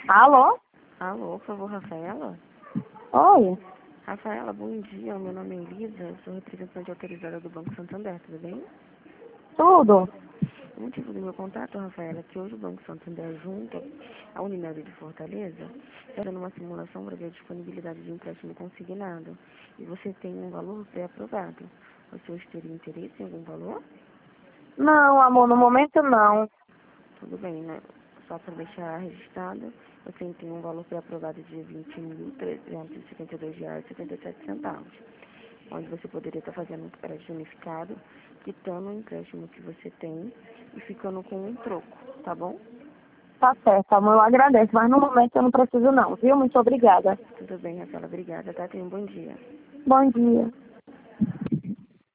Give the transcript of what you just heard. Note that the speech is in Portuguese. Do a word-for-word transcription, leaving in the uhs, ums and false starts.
Alô? Alô, por favor, Rafaela? Oi. Rafaela, bom dia. Meu nome é Elisa, eu sou representante autorizada do Banco Santander, tudo bem? Tudo? O motivo do meu contato, Rafaela, é que hoje o Banco Santander, junto à Unimed de Fortaleza, está dando uma simulação para ver a disponibilidade de empréstimo consignado. E você tem um valor pré-aprovado. Você hoje teria interesse em algum valor? Não, amor, no momento não. Tudo bem, né? Só para deixar registrado, você tem um valor pré-aprovado de vinte mil trezentos e setenta e dois reais e setenta e sete centavos, onde você poderia estar fazendo um crédito unificado, quitando o empréstimo que você tem e ficando com um troco, tá bom? Tá certo, amor, eu agradeço, mas no momento eu não preciso não, viu? Muito obrigada. Tudo bem, Rafaela, obrigada, tá? Tenha um bom dia. Bom dia.